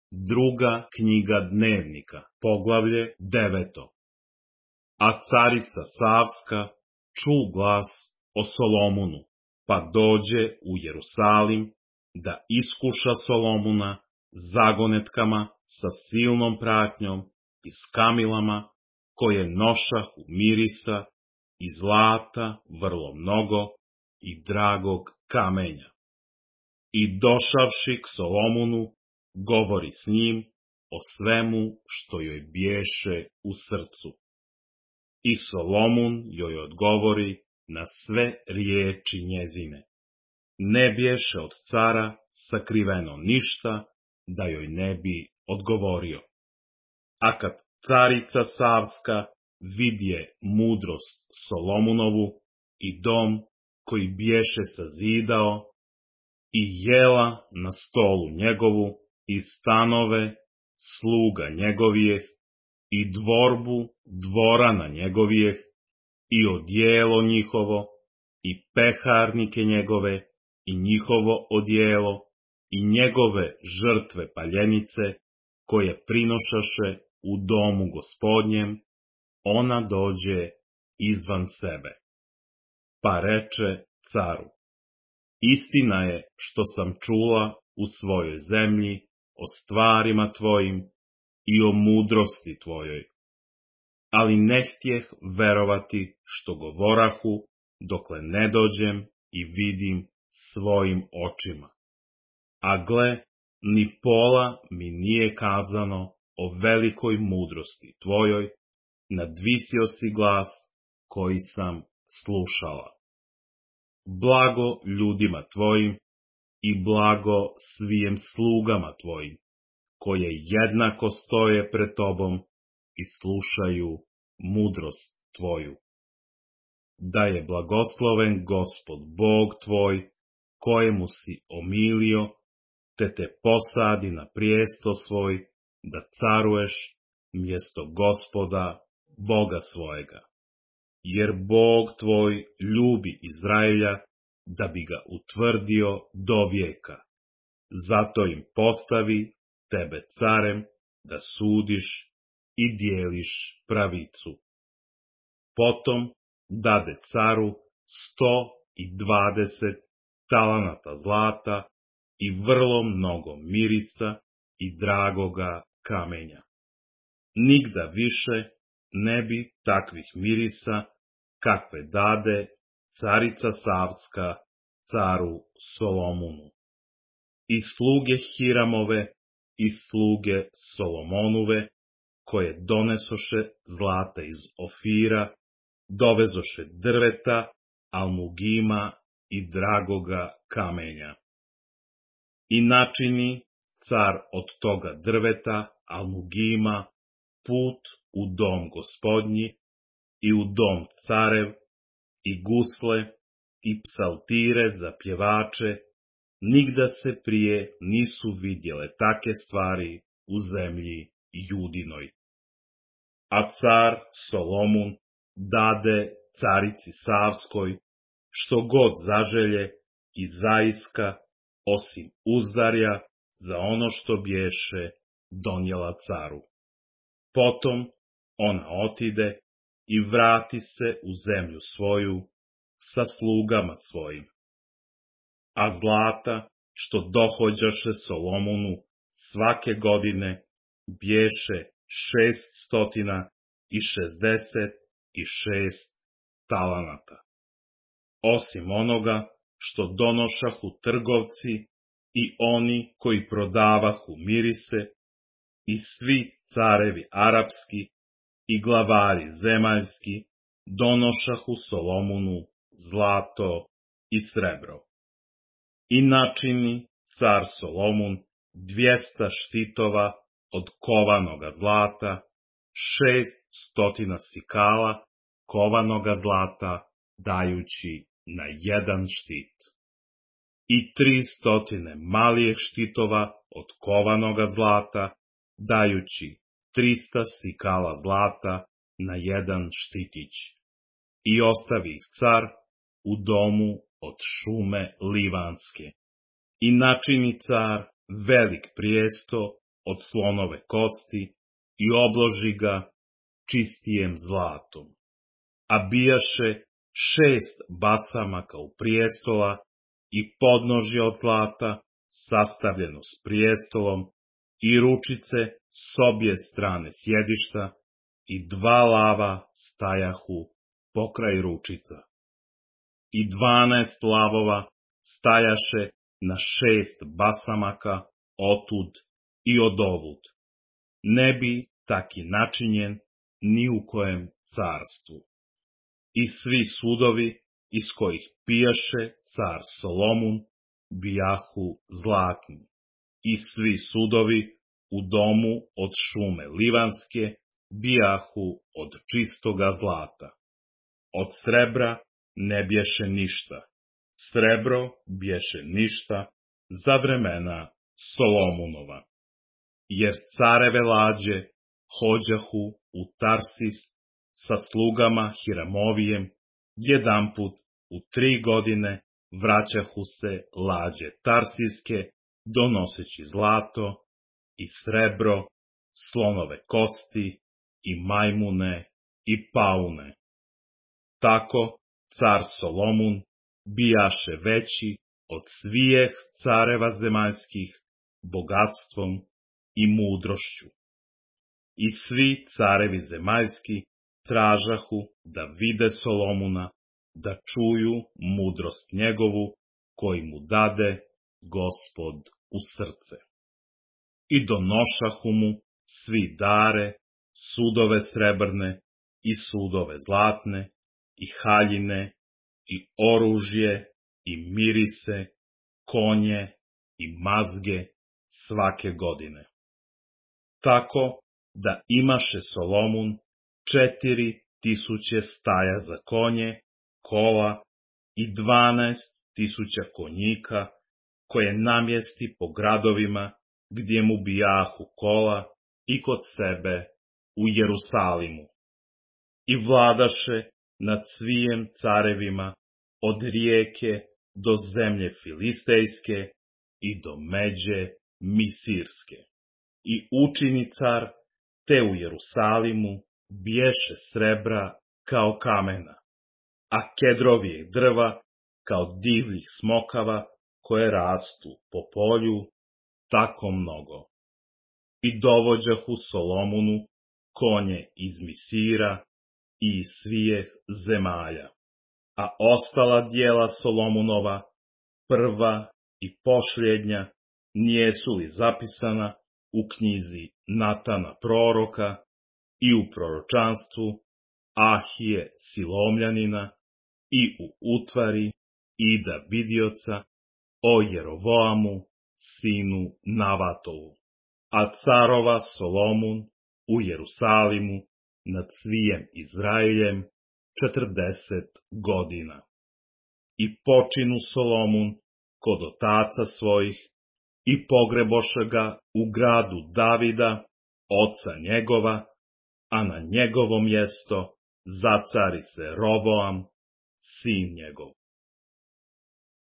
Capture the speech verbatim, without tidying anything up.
Druga knjiga Dnevnika, poglavlje deveto. A carica Savska ču glas o Solomonu, pa dođe u Jerusalim da iskuša Solomuna zagonetkama sa silnom pratnjom i s kamilama koje nošahu mirisa i zlata vrlo mnogo i dragog kamenja. I došavši k Solomunu, govori s njim o svemu što joj bješe u srcu. I Solomun joj odgovori na sve riječi njezine. Ne bješe od cara sakriveno ništa da joj ne bi odgovorio. A kad carica Savska vidje mudrost Solomunovu i dom koji bješe sazidao, i jela na stolu njegovu, i stanove sluga njegovijeh, i dvorbu dvorana njegovijeh, i odjelo njihovo, i peharnike njegove, i njihovo odjelo, i njegove žrtve paljenice, koje prinošaše u domu gospodnjem, ona dođe izvan sebe. Pa reče caru: istina je što sam čula u svojoj zemlji o stvarima tvojim i o mudrosti tvojoj. Ali ne htjeh verovati što govorahu, dokle ne dođem i vidim svojim očima. A gle, ni pola mi nije kazano o velikoj mudrosti tvojoj, nadvisio si glas koji sam slušala. Blago ljudima tvojim i blago svijem slugama tvojim, koje jednako stoje pred tobom i slušaju mudrost tvoju. Da je blagosloven Gospod Bog tvoj, kojemu si omilio, te te posadi na prijesto svoj, da caruješ mjesto Gospoda, Boga svojega. Jer Bog tvoj ljubi Izraelja, da bi ga utvrdio do vijeka. Zato im postavi tebe carem, da sudiš i dijeliš pravicu. Potom dade caru sto i dvadeset talanata zlata i vrlo mnogo mirisa i dragoga kamenja. Nigda više ne bi takvih mirisa, kakve dade carica Savska caru Solomonu. I sluge Hiramove i sluge Solomonove, koje donesoše zlata iz Ofira, dovezoše drveta, almugima i dragoga kamenja. I načini car od toga drveta, almugima, put u dom gospodnji i u dom carev, i gusle, i psaltire za pjevače, nigda se prije nisu vidjele take stvari u zemlji Judinoj. A car Solomun dade carici Savskoj što god zaželje i zaiska, osim uzdarja za ono što bješe donijela caru. Potom ona otide i vrati se u zemlju svoju sa slugama svojim. A zlata što dohođaše Solomonu svake godine bješe šeststotina i šezdeset i šest talanata. Osim onoga što donošahu trgovci i oni koji prodavahu mirise, i svi carevi arapski i glavari zemaljski donošahu Solomonu zlato i srebro. I načini car Solomun dvjesta štitova od kovanoga zlata, šest stotina sikala kovanoga zlata, dajući na jedan štit. I tri stotine malijih štitova od kovanoga zlata, dajući trista sikala zlata na jedan štitić. I ostavi ih car u domu od šume livanske. I načini car velik prijesto od slonove kosti i obloži ga čistijem zlatom. A bijaše šest basamaka u prijestola i podnožje od zlata, sastavljeno s prijestolom, i ručice s obje strane sjedišta, i dva lava stajahu pokraj ručica. I dvanaest lavova stajaše na šest basamaka otud i odovud. Ne bi taki načinjen ni u kojem carstvu. I svi sudovi iz kojih pijaše car Solomun bijahu zlatni. I svi sudovi u domu od šume livanske bijahu od čistoga zlata. Od srebra ne bješe ništa, srebro bješe ništa za vremena Solomunova. Jer careve lađe hođahu u Tarsis sa slugama Hiramovijem, jedanput u tri godine vraćahu se lađe Tarsiske, donoseći zlato i srebro, slonove kosti i majmune i paune. Tako car Solomun bijaše veći od svijeh careva zemaljskih bogatstvom i mudrošću. I svi carevi zemaljski tražahu da vide Solomuna, da čuju mudrost njegovu, koji mu dade Gospod u srce. I donošahu mu svi dare, sudove srebrne i sudove zlatne, i haljine, i oružje, i mirise, konje i mazge svake godine. Tako da imaše Solomun četiri tisuće staja za konje, kola i dvanaest tisuća konjika, koje namjesti po gradovima gdje mu bijahu kola i kod sebe u Jerusalimu. I vladaše nad svijem carevima od rijeke do zemlje Filistejske i do međe Misirske. I učini car, te u Jerusalimu bješe srebra kao kamena, a kedrovijeg drva kao divljih smokava koje rastu po polju, tako mnogo. I dovođahu Solomunu konje iz Misira i iz svijeh zemalja. A ostala dijela Solomunova, prva i posljednja, nijesu li zapisana u knjizi Natana proroka i u proročanstvu Ahije Silomljanina i u utvari Ida vidioca o Jerovoamu, sinu Navatovu. A carova Solomun u Jerusalimu nad svijem Izraeljem četrdeset godina. I počinu Solomun kod otaca svojih i pogreboše ga u gradu Davida, oca njegova, a na njegovo mjesto zacari se Rovoam, sin njegov.